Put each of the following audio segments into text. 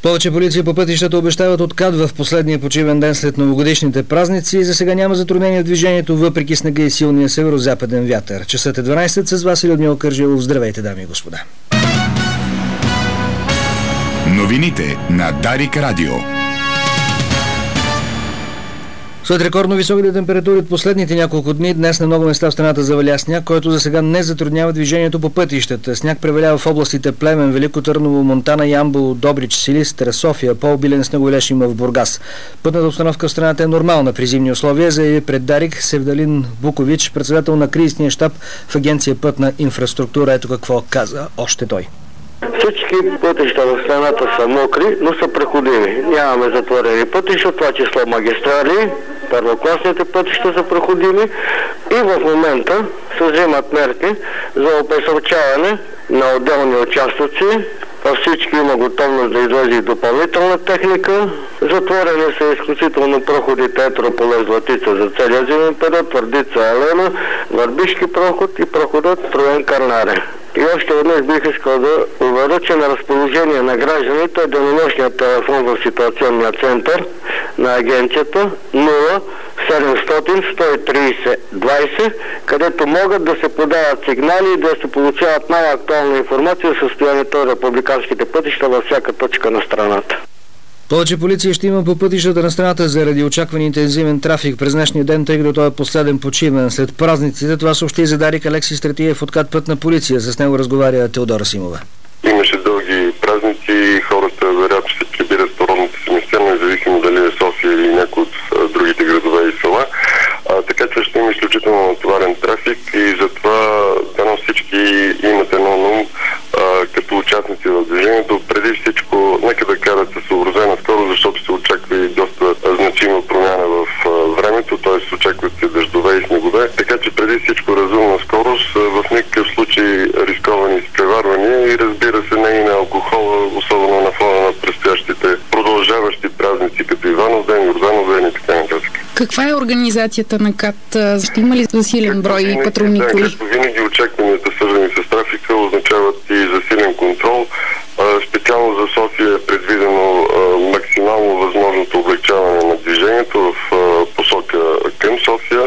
Повече полиция по пътищата обещават откат в последния почивен ден след новогодишните празници. За сега няма затруднение в движението, въпреки снега и силния северо-западен вятър. Часът е 12, с вас е Людмила Кържилов. Здравейте, дами и господа. Новините на Дарик Радио. След рекордно високите температури от последните няколко дни, днес на много места в страната заваля сняг, който за сега не затруднява движението по пътищата. Сняг превалява в областите Плевен, Велико Търново, Монтана, Ямбол, Добрич, Силистра, София. По-обилен снеговалеж има в Бургас. Пътната обстановка в страната е нормална при зимни условия, заяви пред Дарик Севдалин Букович, председател на кризисния щаб в Агенция Пътна инфраструктура. Ето какво каза още той. Всички пътища в страната са мокри, но са проходими. Нямаме затворени пътища, това число магистрали, първокласните пътища са проходими и в момента се вземат мерки за обезопасяване на отделни участъци. Всички има готовност да излезе допълнителна техника. Затворени са изключително проходите Етрополе, Златица за целия зимен период, Твърдица, Елена, Върбишки проход и проходът Троен Карнаре. И още веднъж бих искал да уверя, че на разположение на гражданите е денонощният телефон в ситуационния център на агенцията 0700-130-20, където могат да се подават сигнали и да се получават най-актуална информация за състоянието на републиканските пътища във всяка точка на страната. Повече полиция ще има по пътищата на страната заради очакван интензивен трафик през днешния ден, тъй като той е последен почивен след празниците. Това съобщи за Дарик Алекси Стратиев от КАТ Пътна полиция. С него разговаря Теодора Симова. Имаше дълги празници, хората вероятно ще се прибират в родните си места, независимо дали е София или някои от другите градове и села. Така че ще има изключително натоварен трафик и затова дано всички имат едно на ум като участници в движението. Преди всичко, нека да карат със съобразена скорост, защото се очаква и доста значима промяна в времето, т.е. очакват се дъждове и снегове. Така че преди всичко разумна скорост, в никакъв случай рисковани изпреварвания и разбира се не и на алкохола, особено на фона на предстоящите продължаващи празници, като Иванов ден, Йорданов ден и така нататък. Каква е организацията на КАТ? Ще има ли засилен брой патрулни коли? Както винаги очакванията, свързани с трафика, означават и засилен контрол. Специално за София е предвидено максимално възможното облегчаване на движението в посока към София.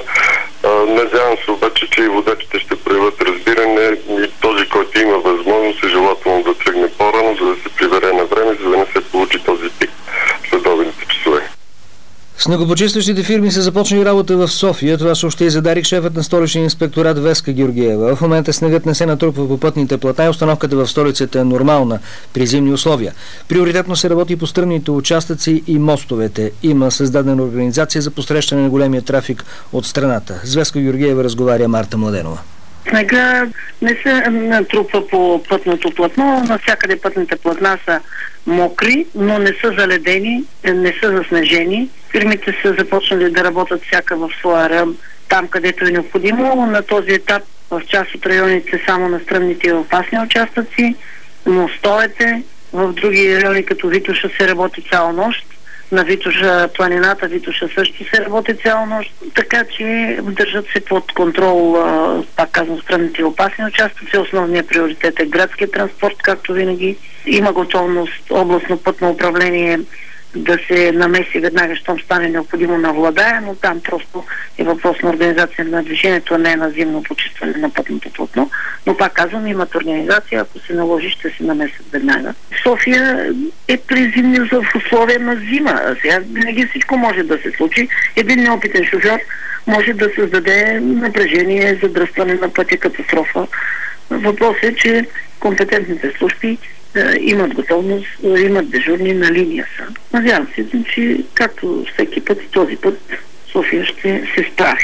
Надявам се обаче, че и водачите ще проявят разбиране и този, който има възможност, е желателно да тръгне по-рано, за да се прибере на време, за да не се получи този пик след обедните часове. Снегопочистващите фирми са започнали работа в София. Това съобщи и за Дарик шефът на столичния инспекторат Веска Георгиева. В момента снегът не се натрупва по пътните платна и установката в столицата е нормална при зимни условия. Приоритетно се работи по стръмните участъци и мостовете. Има създадена организация за посрещане на големия трафик от страната. С Веска Георгиева разговаря Марта Младенова. Снега не се натрупва по пътното платно. Навсякъде пътните платна са мокри, но не са заледени, не са заснежени. Фирмите са започнали да работят всяка в своя район, там където е необходимо. На този етап в част от районите само на стръмните и опасни участъци, мостовете, в други райони като Витоша се работи цяла нощ. На Витоша, планината Витоша също се работи цяла нощ, така че държат се под контрол, пак казвам, стръмните и опасни участъци. Основният приоритет е градския транспорт, както винаги. Има готовност областно пътно управление да се намеси веднага, щом стане необходимо на Владая, но там просто е въпрос на организация на движението, а не на зимно почистване на пътното платно. Но пак казвам, имат организация, ако се наложи, ще се намесят веднага. София е при зимни в условия на зима. Сега винаги всичко може да се случи. Един неопитен шофьор може да създаде напрежение, задръстване на пътя, катастрофа. Въпросът е, че компетентните служби имат готовност, имат дежурни на линия са. Надявам се, че както всеки път, този път София ще се справи.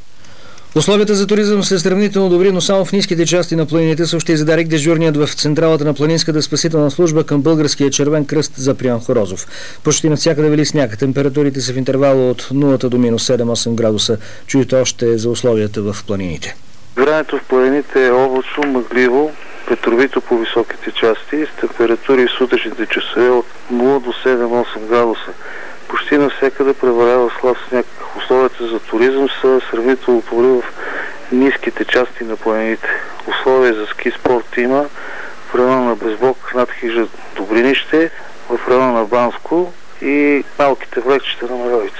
Условията за туризъм са сравнително добри, но само в ниските части на планините, съобщи за Дарик дежурният в централата на Планинската спасителна служба към Българския червен кръст за Приян Хорозов. Почти навсякъде вали сняг. Температурите са в интервала от 0 до минус 7-8 градуса. Чуйте още за условията в планините. Времето в планините е облачно, мъгливо, ветровито по високите части, с температури в сутрешните часове от 0 до 7-8 градуса. Почти навсякъде превалява слаб сняг. Условията за туризъм са сравнително добри в ниските части на планините. Условия за ски спорт има в района на Безбок над хижа Добринище, в района на Банско и малките влекчета на Маровица.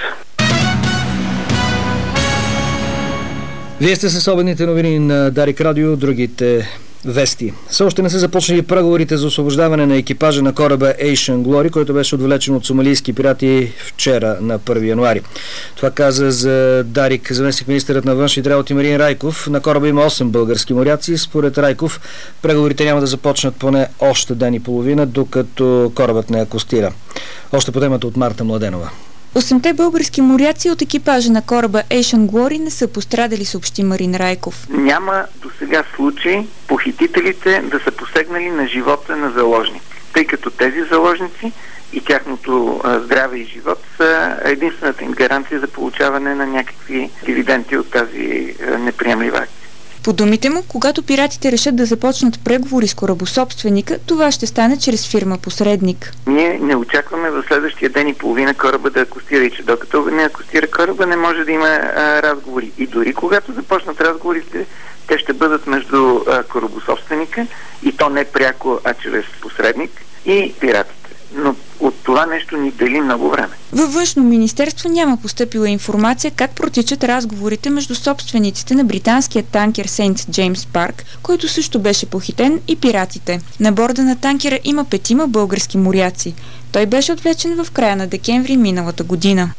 Вие сте с особените новини на Дарик Радио, другите вести. Все още не са започнали преговорите за освобождаване на екипажа на кораба Ocean Glory, който беше отвлечен от сомалийски пирати вчера на 1 януари. Това каза за Дарик заместник-министърът на външните работи Марин Райков. На кораба има 8 български моряци. Според Райков, преговорите няма да започнат поне още ден и половина, докато корабът не акостира. Още по темата от Марта Младенова. 8-те български моряци от екипажа на кораба Ocean Glory не са пострадали, съобщи Марин Райков. Няма до сега случай похитителите да са посегнали на живота на заложници, тъй като тези заложници и тяхното здраве и живот са единствената им гаранция за получаване на някакви дивиденти от тази неприемлива акция. По думите му, когато пиратите решат да започнат преговори с корабособственика, това ще стане чрез фирма-посредник. Ние не очакваме в следващия ден и половина кораба да акостира и че докато не акостира кораба, не може да има разговори. И дори когато започнат разговорите, те ще бъдат между корабособственика и то не пряко, а чрез посредник и пиратите. Но от това нещо ни дели много време. Във Външно министерство няма постъпила информация как протичат разговорите между собствениците на британския танкер Сейнт Джеймс Парк, който също беше похитен, и пиратите. На борда на танкера има 5 български моряци. Той беше отвлечен в края на декември миналата година.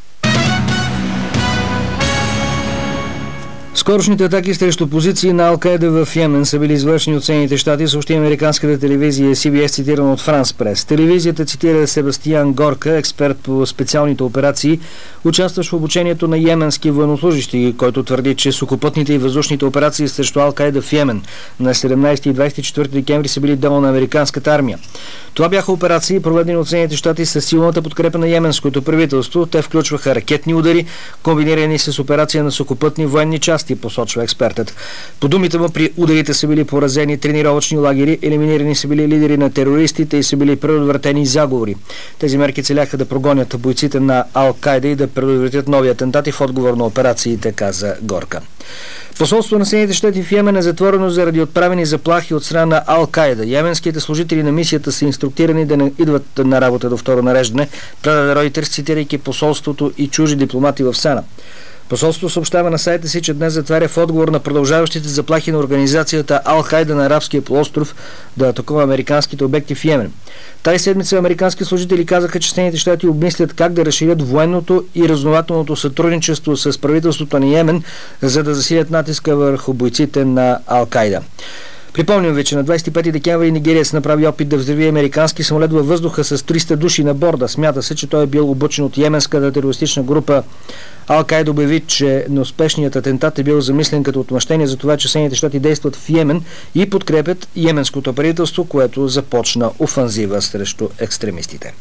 Скорошните атаки срещу позиции на Ал-Кайда в Йемен са били извършени от Съединените щати, съобщи американската телевизия CBS, цитирана от Франс Прес. Телевизията цитира Себастиан Горка, експерт по специалните операции, участващ в обучението на йеменски военнослужащи, който твърди, че сухопътните и въздушните операции срещу Ал-Кайда в Йемен на 17 и 24 декември са били дело на американската армия. Това бяха операции, проведени от Съединените щати с силната подкрепа на йеменското правителство. Те включваха ракетни удари, комбинирани с операция на сухопътни военни части, посочва експертът. По думите му, при ударите са били поразени тренировъчни лагери, елиминирани са били лидери на терористите и са били предотвратени заговори. Тези мерки целяха да прогонят бойците на Ал-Кайда и да предотвратят нови атентати в отговор на операциите, каза Горка. Посолството на Съединените щати в Йемен е затворено заради отправени заплахи от страна на Ал-Кайда. Йеменските служители на мисията са инструктирани да не идват на работа до второ нареждане, предаде Ройтерс, цитирайки посолството и чужди дипломати в Сана. Посолството съобщава на сайта си, че днес затваря в отговор на продължаващите заплахи на организацията Ал-Кайда на арабския полуостров да атакува американските обекти в Йемен. Тази седмица американски служители казаха, че Съединените щати обмислят как да разширят военното и разузнавателното сътрудничество с правителството на Йемен, за да засилят натиска върху бойците на Ал-Кайда. Припомням ви, че на 25 декември нигериец направи опит да взриви американски самолет във въздуха с 300 души на борда. Смята се, че той е бил обучен от йеменската терористична група. Ал-Кайда обяви, че неуспешният атентат е бил замислен като отмъщение за това, че Съединените щати действат в Йемен и подкрепят йеменското правителство, което започна офанзива срещу екстремистите.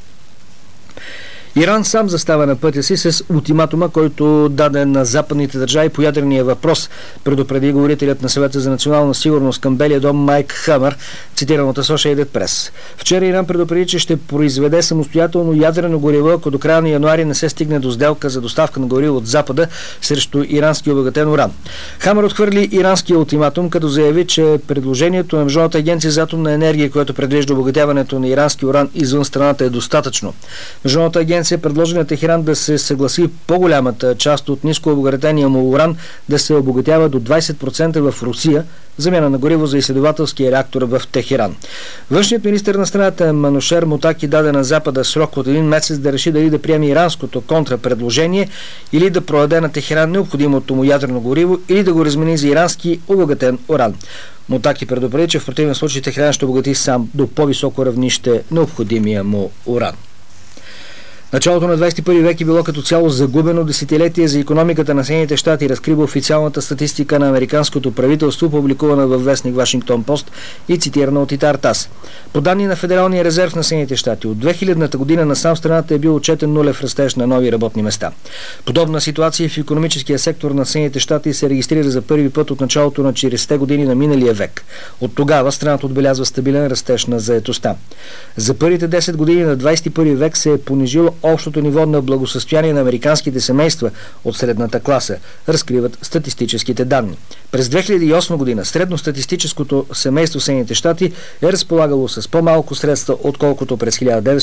Иран сам застава на пътя си с ултиматума, който даде на западните държави по ядрения въпрос, предупреди говорителят на Съвета за национална сигурност към Белия дом Майк Хамър, цитиран от Associated Press. Вчера Иран предупреди, че ще произведе самостоятелно ядрено гориво, ако до края на януари не се стигне до сделка за доставка на гориво от Запада срещу ирански обогатен уран. Хамър отхвърли иранския ултиматум, като заяви, че предложението на Международната агенция за атомна енергия, което предвижда обогатяването на ирански уран извън страната, е достатъчно. Международната агенция предложи на Техеран да се съгласи по-голямата част от ниско обогатения му уран да се обогатява до 20% в Русия, замяна на гориво за изследователския реактор в Техеран. Външният министър на страната Манушер Мотаки даде на Запада срок от 1 месец да реши дали да приеме иранското контрапредложение или да продаде на Техеран необходимото му ядрено гориво или да го размени за ирански обогатен уран. Мотаки предупреди, че в противен случай Техеран ще обогати сам до по-високо равнище необходимия му уран. Началото на 21 век е било като цяло загубено десетилетие за икономиката на Съединените щати, разкрива официалната статистика на американското правителство, публикувана във вестник Вашингтон Пост и цитирана от Итар Тас. По данни на Федералния резерв на Съединените щати, от 2000-та година насам страната е бил отчетен нулев растеж на нови работни места. Подобна ситуация в икономическия сектор на Съединените щати се регистрира за първи път от началото на 40-те години на миналия век. От тогава страната отбелязва стабилен растеж на заетостта. За първите 10 години на 21 век се е понижило общото ниво на благосъстояние на американските семейства от средната класа, разкриват статистическите данни. През 2008 година средностатистическото семейство в Съединените щати е разполагало с по-малко средства, отколкото през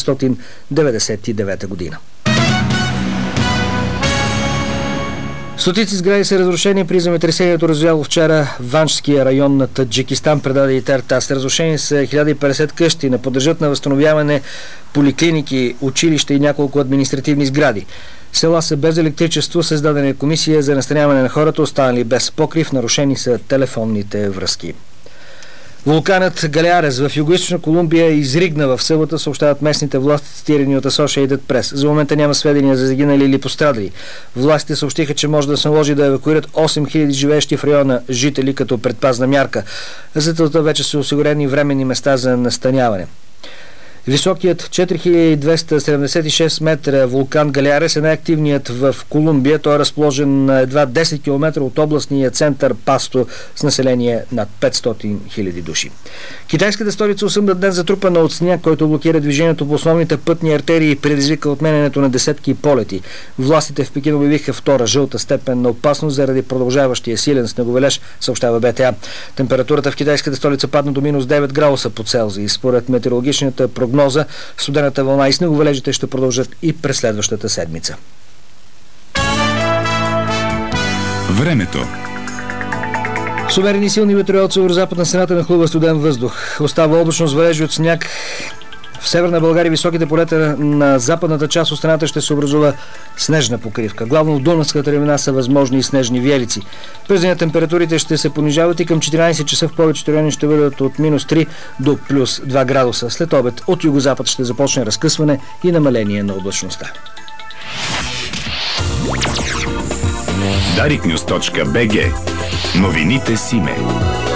1999 година. Стотици сгради са разрушени при земетресението, развяло вчера Ванчския район на Таджикистан, предаде и ТАСС. Разрушени са 1050 къщи, не подлежат на възстановяване поликлиники, училища и няколко административни сгради. Села са без електричество, създадена е комисия за настаняване на хората, останали без покрив, нарушени са телефонните връзки. Вулканът Галеарес в Югоизточна Колумбия изригна в събота, съобщават местните власти, цитирани от Associated Press. За момента няма сведения за загинали или пострадали. Властите съобщиха, че може да се наложи да евакуират 8000 живеещи в района жители като предпазна мярка. За целта вече са осигурени временни места за настаняване. Високият 4276 метра вулкан Галеарес е най-активният в Колумбия. Той е разположен на едва 10 км от областния център Пасто с население над 500 000 души. Китайската столица осъмна днес затрупана от сняг, който блокира движението по основните пътни артерии и предизвика отменянето на десетки полети. Властите в Пекин обявиха втора жълта степен на опасност заради продължаващия силен снеговалеж, съобщава БТА. Температурата в китайската столица падна до минус 9 градуса по Целзий. Според метеорологичната прогноза, студената вълна и снеговалежите ще продължат и през следващата седмица. Времето. С умерени силни ветрове от северозападна страната нахлува студен въздух. Остава облачно с валежи от сняг. В северна България високите полета на западната част от страната ще се образува снежна покривка. Главно в Дунавската равнина са възможни и снежни виелици. През деня температурите ще се понижават и към 14 часа в повечето райони ще бъдат от минус 3 до плюс 2 градуса. След обед от югозапад ще започне разкъсване и намаление на облачността. Dariknews.bg. Новините с име.